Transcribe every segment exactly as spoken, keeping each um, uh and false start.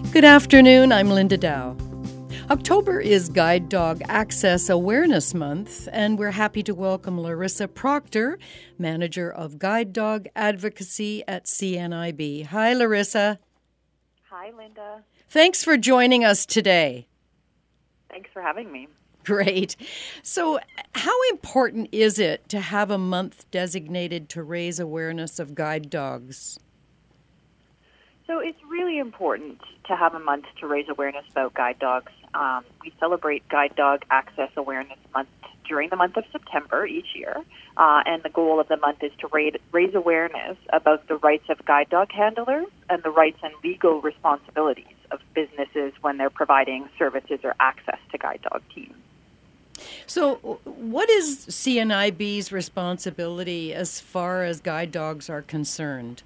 Good afternoon, I'm Linda Dow. October is Guide Dog Access Awareness Month, and we're happy to welcome Larissa Proctor, Manager of Guide Dog Advocacy at C N I B. Hi, Larissa. Hi, Linda. Thanks for joining us today. Thanks for having me. Great. So, how important is it to have a month designated to raise awareness of guide dogs? So it's really important to have a month to raise awareness about guide dogs. Um, we celebrate Guide Dog Access Awareness Month during the month of September each year, uh, and the goal of the month is to raise, raise awareness about the rights of guide dog handlers and the rights and legal responsibilities of businesses when they're providing services or access to guide dog teams. So what is C N I B's responsibility as far as guide dogs are concerned?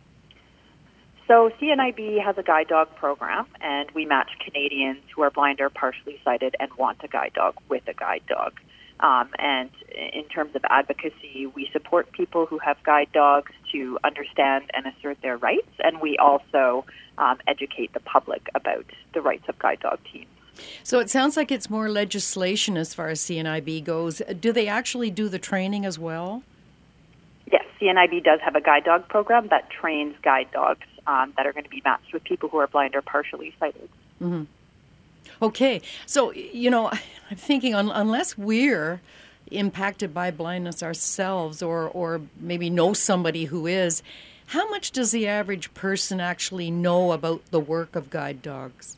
So C N I B has a guide dog program, and we match Canadians who are blind or partially sighted and want a guide dog with a guide dog. Um, and in terms of advocacy, we support people who have guide dogs to understand and assert their rights, and we also um, educate the public about the rights of guide dog teams. So it sounds like it's more legislation as far as C N I B goes. Do they actually do the training as well? Yes, C N I B does have a guide dog program that trains guide dogs um, that are going to be matched with people who are blind or partially sighted. Mm-hmm. Okay, so, you know, I'm thinking un- unless we're impacted by blindness ourselves or, or maybe know somebody who is, how much does the average person actually know about the work of guide dogs?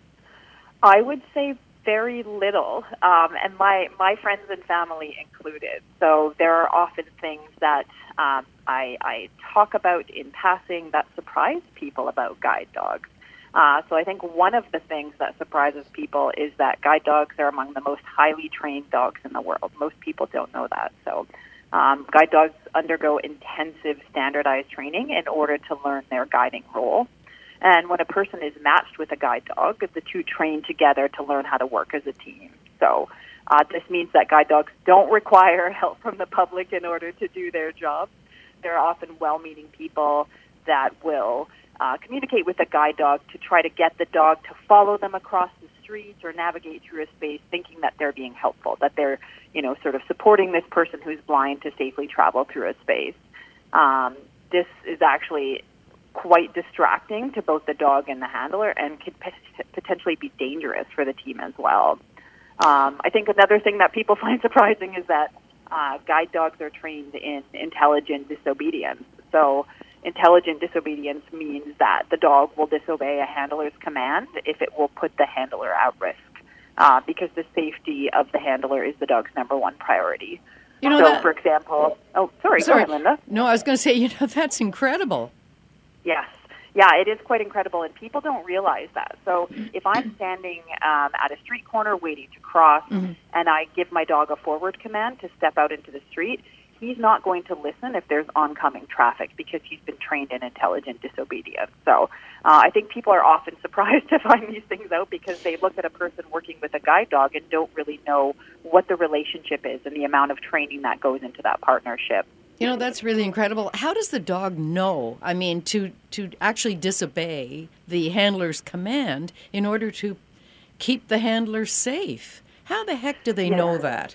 I would say very little, um, and my, my friends and family included. So there are often things that um, I, I talk about in passing that surprise people about guide dogs. Uh, so I think one of the things that surprises people is that guide dogs are among the most highly trained dogs in the world. Most people don't know that. So um, guide dogs undergo intensive standardized training in order to learn their guiding role. And when a person is matched with a guide dog, the two train together to learn how to work as a team. So uh, this means that guide dogs don't require help from the public in order to do their job. They're often well-meaning people that will uh, communicate with a guide dog to try to get the dog to follow them across the street or navigate through a space, thinking that they're being helpful, that they're, you know, sort of supporting this person who's blind to safely travel through a space. Um, this is actually quite distracting to both the dog and the handler, and could p- potentially be dangerous for the team as well. Um, I think another thing that people find surprising is that uh, guide dogs are trained in intelligent disobedience. So intelligent disobedience means that the dog will disobey a handler's command if it will put the handler at risk, uh, because the safety of the handler is the dog's number one priority. You know so, that, for example, oh, sorry, sorry, go ahead, Linda. No, I was going to say, you know, that's incredible. Yes. Yeah, it is quite incredible, and people don't realize that. So if I'm standing um, at a street corner waiting to cross, mm-hmm. and I give my dog a forward command to step out into the street, he's not going to listen if there's oncoming traffic because he's been trained in intelligent disobedience. So uh, I think people are often surprised to find these things out because they look at a person working with a guide dog and don't really know what the relationship is and the amount of training that goes into that partnership. You know, that's really incredible. How does the dog know, I mean, to, to actually disobey the handler's command in order to keep the handler safe? How the heck do they yeah. know that?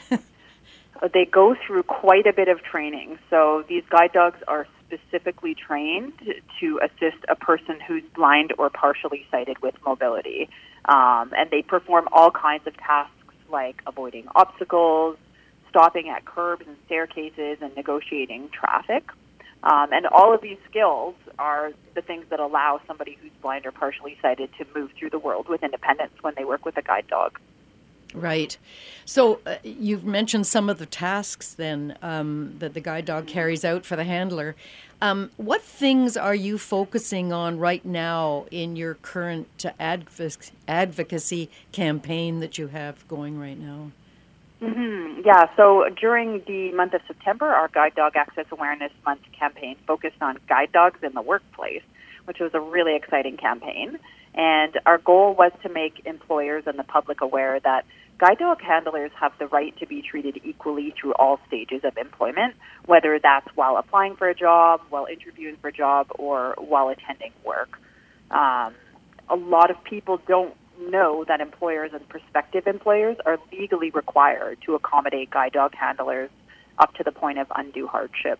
They go through quite a bit of training. So these guide dogs are specifically trained to assist a person who's blind or partially sighted with mobility. Um, and they perform all kinds of tasks like avoiding obstacles, stopping at curbs and staircases, and negotiating traffic. Um, and all of these skills are the things that allow somebody who's blind or partially sighted to move through the world with independence when they work with a guide dog. Right. So uh, you've mentioned some of the tasks then um, that the guide dog carries out for the handler. Um, what things are you focusing on right now in your current uh, adv- advocacy campaign that you have going right now? Mm-hmm. Yeah, so during the month of September, our Guide Dog Access Awareness Month campaign focused on guide dogs in the workplace, which was a really exciting campaign. And our goal was to make employers and the public aware that guide dog handlers have the right to be treated equally through all stages of employment, whether that's while applying for a job, while interviewing for a job, or while attending work. Um, a lot of people don't know that employers and prospective employers are legally required to accommodate guide dog handlers up to the point of undue hardship.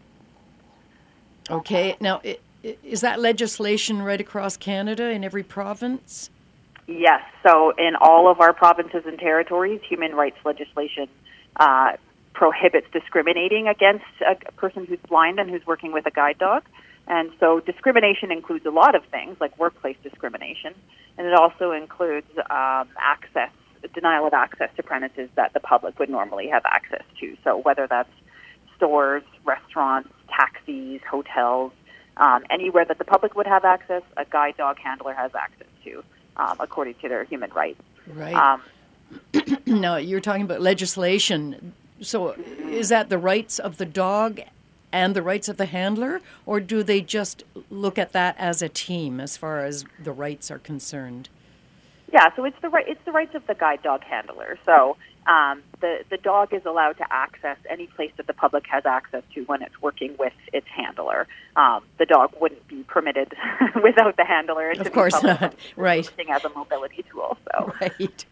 Okay. Now, is that legislation right across Canada in every province? Yes. So in all of our provinces and territories, human rights legislation uh, prohibits discriminating against a person who's blind and who's working with a guide dog. And so discrimination includes a lot of things, like workplace discrimination, and it also includes um, access, denial of access to premises that the public would normally have access to. So whether that's stores, restaurants, taxis, hotels, um, anywhere that the public would have access, a guide dog handler has access to, um, according to their human rights. Right. Um, now, you're talking about legislation. So is that the rights of the dog and the rights of the handler, or do they just look at that as a team as far as the rights are concerned? Yeah, so it's the right it's the rights of the guide dog handler. So um, the the dog is allowed to access any place that the public has access to when it's working with its handler. Um, the dog wouldn't be permitted without the handler. Of course not. Right. Working as a mobility tool. So. Right.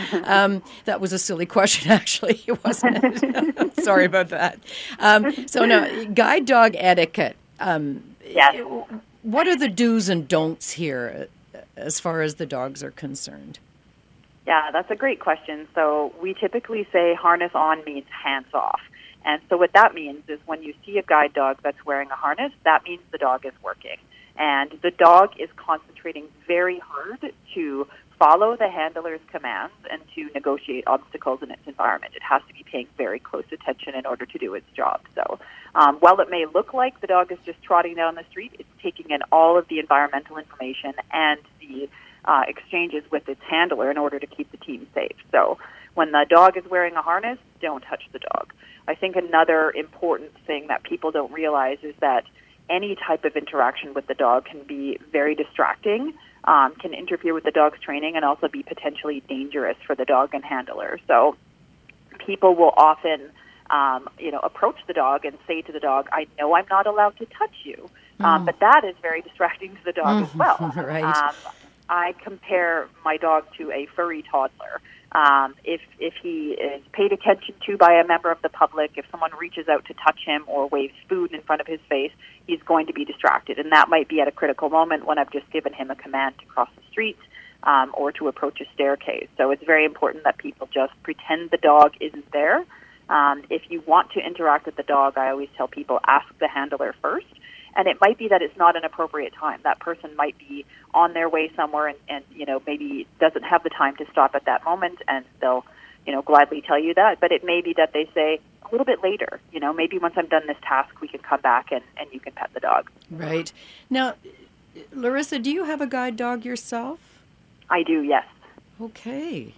Um, that was a silly question, actually, wasn't it? Sorry about that. Um, so now, guide dog etiquette. Um, yes. What are the do's and don'ts here as far as the dogs are concerned? Yeah, that's a great question. So we typically say harness on means hands off. And so what that means is when you see a guide dog that's wearing a harness, that means the dog is working. And the dog is concentrating very hard to follow the handler's commands and to negotiate obstacles in its environment. It has to be paying very close attention in order to do its job. So um, while it may look like the dog is just trotting down the street, it's taking in all of the environmental information and the uh, exchanges with its handler in order to keep the team safe. So when the dog is wearing a harness, don't touch the dog. I think another important thing that people don't realize is that any type of interaction with the dog can be very distracting, um, can interfere with the dog's training, and also be potentially dangerous for the dog and handler. So people will often, um, you know, approach the dog and say to the dog, I know I'm not allowed to touch you. Um, mm. But that is very distracting to the dog mm. as well. Right. Um, I compare my dog to a furry toddler. Um, if if he is paid attention to by a member of the public, if someone reaches out to touch him or waves food in front of his face, he's going to be distracted. And that might be at a critical moment when I've just given him a command to cross the street um, or to approach a staircase. So it's very important that people just pretend the dog isn't there. Um, if you want to interact with the dog, I always tell people, ask the handler first. And it might be that it's not an appropriate time. That person might be on their way somewhere and, and, you know, maybe doesn't have the time to stop at that moment, and they'll, you know, gladly tell you that. But it may be that they say a little bit later, you know, maybe once I'm done this task, we can come back and, and you can pet the dog. Right. Now, Larissa, do you have a guide dog yourself? I do, yes. Okay.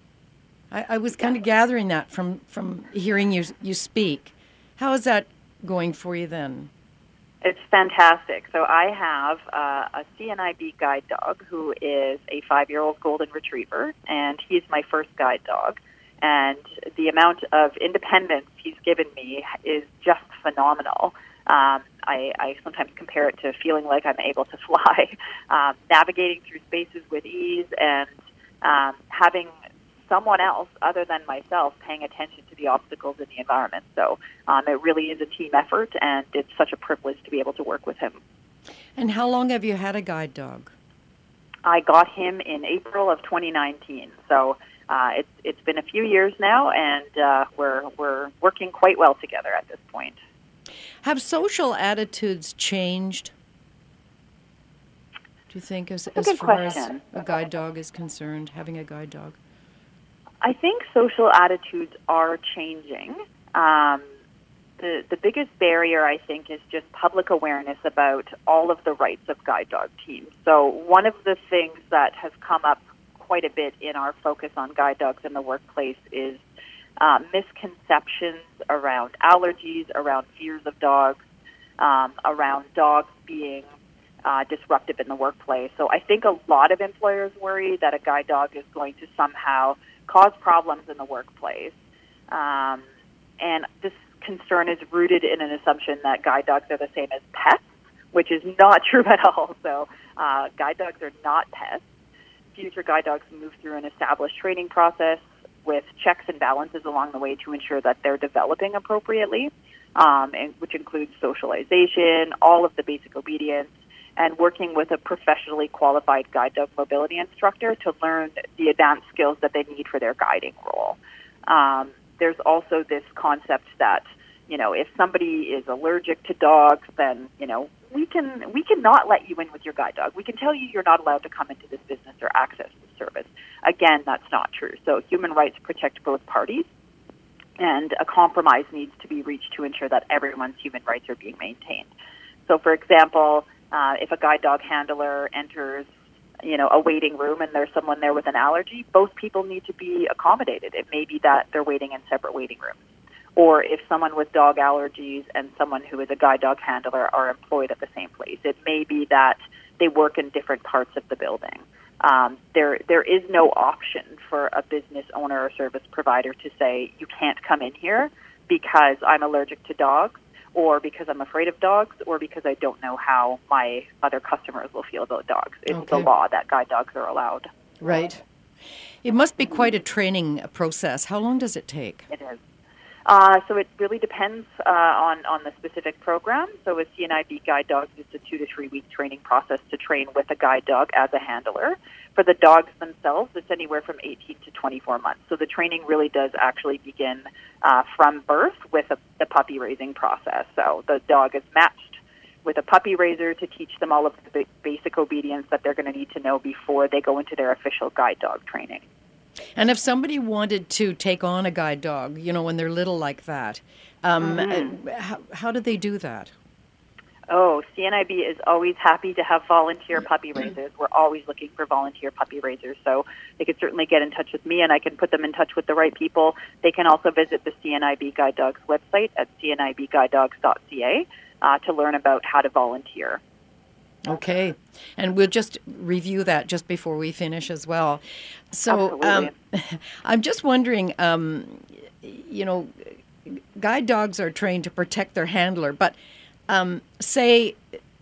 I, I was kind of gathering that from, from hearing you you speak. How is that going for you then? It's fantastic. So I have uh, a C N I B guide dog who is a five-year-old golden retriever, and he's my first guide dog. And the amount of independence he's given me is just phenomenal. Um, I, I sometimes compare it to feeling like I'm able to fly, um, navigating through spaces with ease, and um, having someone else other than myself paying attention to the obstacles in the environment. So um, it really is a team effort, and it's such a privilege to be able to work with him. And how long have you had a guide dog? I got him in April of twenty nineteen. So uh, it's it's been a few years now, and uh, we're we're working quite well together at this point. Have social attitudes changed, do you think, as, as far question. as a guide dog is concerned, having a guide dog? I think social attitudes are changing. Um, the the biggest barrier, I think, is just public awareness about all of the rights of guide dog teams. So one of the things that has come up quite a bit in our focus on guide dogs in the workplace is uh, misconceptions around allergies, around fears of dogs, um, around dogs being uh, disruptive in the workplace. So I think a lot of employers worry that a guide dog is going to somehow cause problems in the workplace. Um, and this concern is rooted in an assumption that guide dogs are the same as pets, which is not true at all. So uh, guide dogs are not pets. future guide dogs move through an established training process with checks and balances along the way to ensure that they're developing appropriately, um, and, which includes socialization, all of the basic obedience, and working with a professionally qualified guide dog mobility instructor to learn the advanced skills that they need for their guiding role. Um, there's also this concept that, you know, if somebody is allergic to dogs, then, you know, we can we cannot let you in with your guide dog. We can tell you you're not allowed to come into this business or access this service. Again, that's not true. So human rights protect both parties, and a compromise needs to be reached to ensure that everyone's human rights are being maintained. So, for example, uh, if a guide dog handler enters, you know, a waiting room and there's someone there with an allergy, both people need to be accommodated. It may be that they're waiting in separate waiting rooms. Or if someone with dog allergies and someone who is a guide dog handler are employed at the same place, it may be that they work in different parts of the building. Um, there, there is no option for a business owner or service provider to say, you can't come in here because I'm allergic to dogs, or because I'm afraid of dogs, or because I don't know how my other customers will feel about dogs. It's Okay. the law that guide dogs are allowed. Right. It must be quite a training process. How long does it take? It is. Uh, so it really depends uh, on, on the specific program. So with C N I B guide dogs, it's a two to three week training process to train with a guide dog as a handler. For the dogs themselves, it's anywhere from eighteen to twenty-four months. So the training really does actually begin uh, from birth with a, the puppy raising process. So the dog is matched with a puppy raiser to teach them all of the basic obedience that they're going to need to know before they go into their official guide dog training. And if somebody wanted to take on a guide dog, you know, when they're little like that, um, mm-hmm. uh, how, how do they do that? Oh, C N I B is always happy to have volunteer puppy raisers. We're always looking for volunteer puppy raisers. So they could certainly get in touch with me, and I can put them in touch with the right people. They can also visit the C N I B Guide Dogs website at c n i b guide dogs dot c a uh, to learn about how to volunteer. Okay. And we'll just review that just before we finish as well. So um, I'm just wondering, um, you know, guide dogs are trained to protect their handler, but um, say,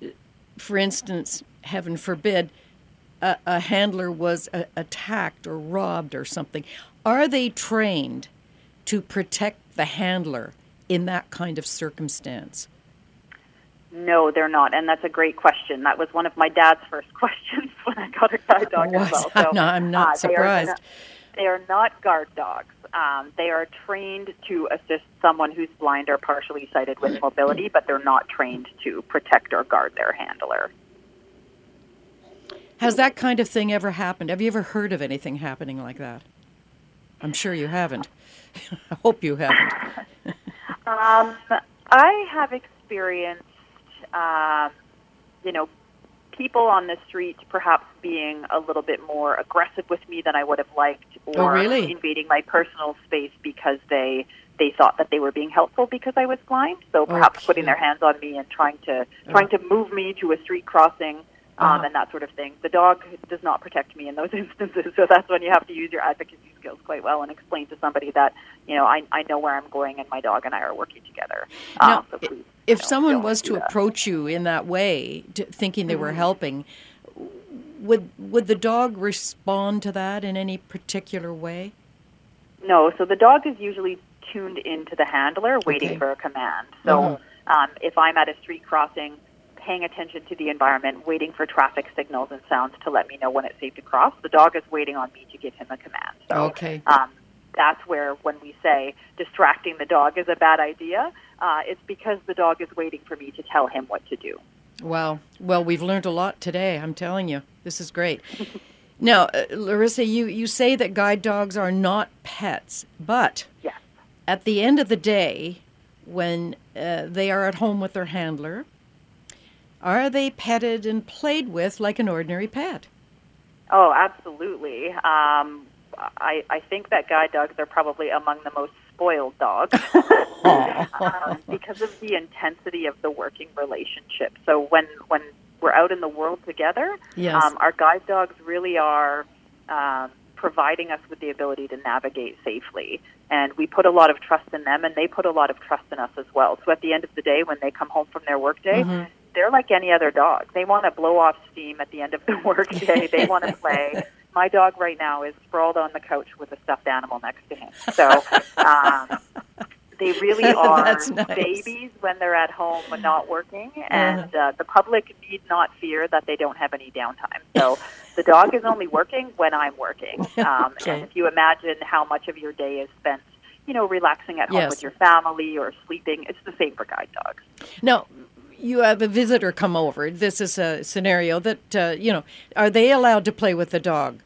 for instance, heaven forbid, a, a handler was a, attacked or robbed or something. Are they trained to protect the handler in that kind of circumstance? No, they're not, and that's a great question. That was one of my dad's first questions when I got a guide dog as well. So, no, I'm not uh, surprised. They are, they are not guard dogs. Um, they are trained to assist someone who's blind or partially sighted with mobility, but they're not trained to protect or guard their handler. Has that kind of thing ever happened? Have you ever heard of anything happening like that? I'm sure you haven't. I hope you haven't. um, I have experienced Um, you know, people on the street perhaps being a little bit more aggressive with me than I would have liked, or oh, really? invading my personal space because they they thought that they were being helpful because I was blind. So perhaps okay. putting their hands on me and trying to trying to move me to a street crossing. Um, uh-huh. and that sort of thing. The dog does not protect me in those instances, so that's when you have to use your advocacy skills quite well and explain to somebody that, you know, I, I know where I'm going and my dog and I are working together. Now, um, so please, if you know, someone was to that. approach you in that way, to, thinking they mm-hmm. were helping, would would the dog respond to that in any particular way? No, so the dog is usually tuned into the handler, waiting okay. for a command. So uh-huh. um, if I'm at a street crossing, paying attention to the environment, waiting for traffic signals and sounds to let me know when it's safe to cross, the dog is waiting on me to give him a command. So okay. um, that's where when we say distracting the dog is a bad idea, uh, it's because the dog is waiting for me to tell him what to do. Wow. Well, we've learned a lot today, I'm telling you. This is great. Now, uh, Larissa, you, you say that guide dogs are not pets, but yes. at the end of the day, when uh, they are at home with their handler, are they petted and played with like an ordinary pet? Oh, absolutely. Um, I, I think that guide dogs are probably among the most spoiled dogs um, because of the intensity of the working relationship. So when, when we're out in the world together, yes. um, our guide dogs really are um, providing us with the ability to navigate safely. And we put a lot of trust in them, and they put a lot of trust in us as well. So at the end of the day, when they come home from their workday, mm-hmm. they're like any other dog. They want to blow off steam at the end of the workday. They want to play. my dog right now is sprawled on the couch with a stuffed animal next to him. So um, they really are That's nice. babies when they're at home and not working, and uh, the public need not fear that they don't have any downtime. So the dog is only working when I'm working. Um, Okay. And if you imagine how much of your day is spent, you know, relaxing at home Yes. with your family or sleeping, it's the same for guide dogs. Now, you have a visitor come over. This is a scenario that, uh, you know, are they allowed to play with the dog?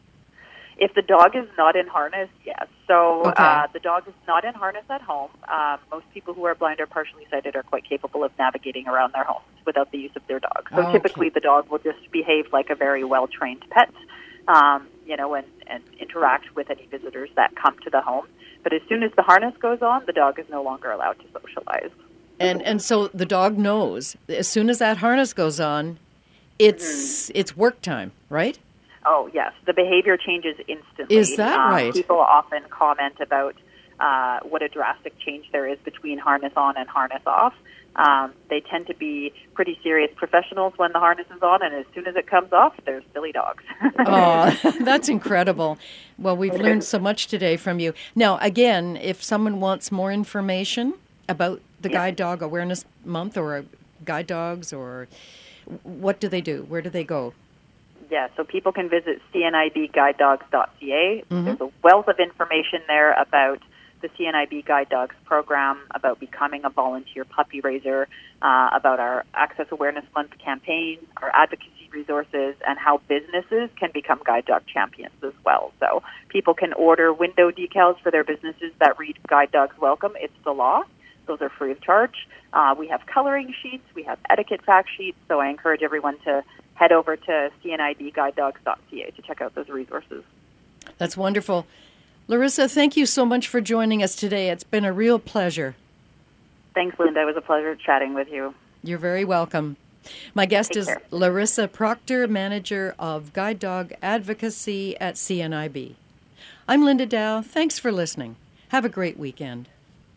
If the dog is not in harness, yes. So Okay. uh, the dog is not in harness at home. Um, most people who are blind or partially sighted are quite capable of navigating around their homes without the use of their dog. So Okay. typically the dog will just behave like a very well-trained pet, um, you know, and, and interact with any visitors that come to the home. But as soon as the harness goes on, the dog is no longer allowed to socialize. And and so the dog knows as soon as that harness goes on, it's it's work time, right? Oh, yes. The behavior changes instantly. Is that Um, right? People often comment about uh, what a drastic change there is between harness on and harness off. Um, they tend to be pretty serious professionals when the harness is on, and as soon as it comes off, they're silly dogs. Oh, that's incredible. Well, we've learned so much today from you. Now, again, if someone wants more information about the Yeah. Guide Dog Awareness Month or guide dogs, or what do they do? Where do they go? Yeah, so people can visit c n i b guide dogs dot c a. Mm-hmm. There's a wealth of information there about the C N I B Guide Dogs program, about becoming a volunteer puppy raiser, uh, about our Access Awareness Month campaign, our advocacy resources, and how businesses can become guide dog champions as well. So people can order window decals for their businesses that read Guide Dogs Welcome. It's the law. Those are free of charge. Uh, we have coloring sheets. We have etiquette fact sheets. So I encourage everyone to head over to c n i b guide dogs dot c a to check out those resources. That's wonderful. Larissa, thank you so much for joining us today. It's been a real pleasure. Thanks, Linda. It was a pleasure chatting with you. You're very welcome. My guest Take is care. Larissa Proctor, Manager of Guide Dog Advocacy at C N I B. I'm Linda Dow. Thanks for listening. Have a great weekend.